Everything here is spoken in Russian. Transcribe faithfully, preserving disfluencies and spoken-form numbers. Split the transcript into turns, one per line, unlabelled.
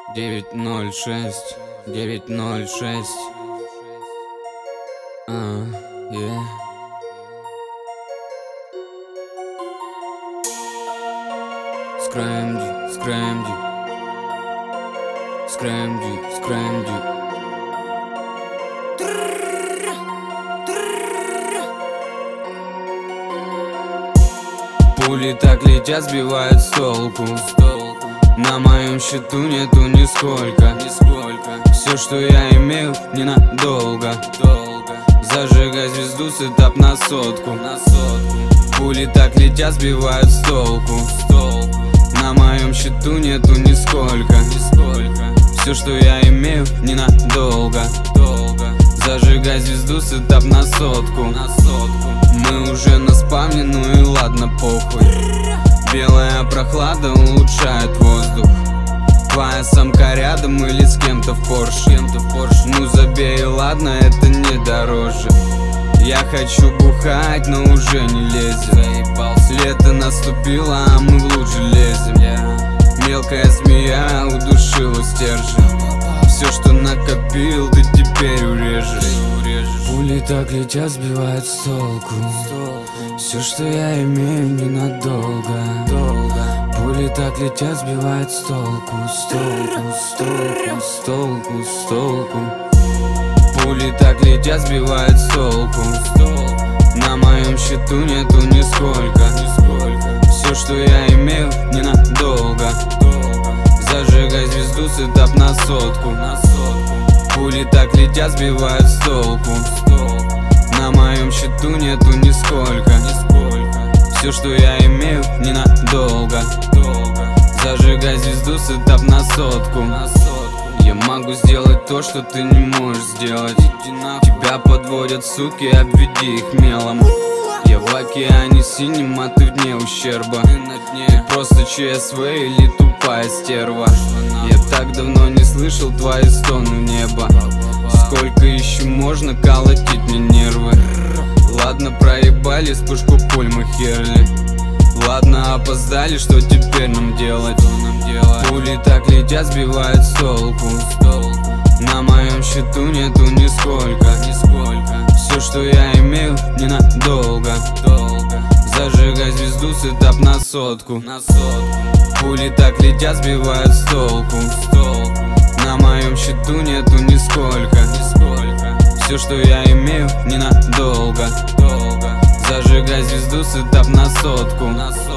девять ноль шесть, девять ноль шесть. А, yeah. Скрэмди, скрэмди, скрэмди, скрэмди. Пули так летят, сбивают с толку. На моем счету нету нисколько. Все, что я имею, ненадолго. Зажигай звезду, сетап на сотку. Пули так летят, сбивают с толку. На моем счету нету нисколько. Все, что я имею, ненадолго. Зажигай звезду, сетап на сотку. Мы уже на спавне, ну и ладно, похуй. Белая прохлада улучшает воздух. Твоя самка рядом или с кем-то в Порше. Ну забей, ладно, это не дороже. Я хочу бухать, но уже не лезет. Лето наступило, а мы в лужи лезем. Мелкая змея удушила стержень. Все, что накопил, ты теперь урежешь. Пули так летят, сбивают с толку. Все, что я имею, ненадолго. Пули так летят, сбивают с толку. С толку, с толку, с толку, с толку. Пули так летят, сбивают с толку. На моем счету нету нисколько. Все, что я имею, ненадолго. Зажигай звезду, сетап на сотку. Пули так летят, сбивают с толку. На моем счету нету нисколько. Все, что я имею, ненадолго. Зажигай звезду, сетап на сотку. Я могу сделать то, что ты не можешь сделать. Тебя подводят суки, обведи их мелом. Я в океане синим, а ты в дне ущерба. Ты просто ЧСВ или тупая стерва. Я так давно не слышал твои стоны в небо. Сколько еще можно колотить мне нервы? Ладно, проебали вспышку пуль мы херли. Ладно, опоздали, что теперь нам делать? Пули так летят, сбивают с толку. На моем счету нету нисколько. Все, что я имею, ненадолго. Зажигай звезду, сетап на сотку. Пули так летят, сбивают с толку. На моем счету нету нисколько. Все, что я имею, ненадолго. Зажигай звезду, сетап на сотку.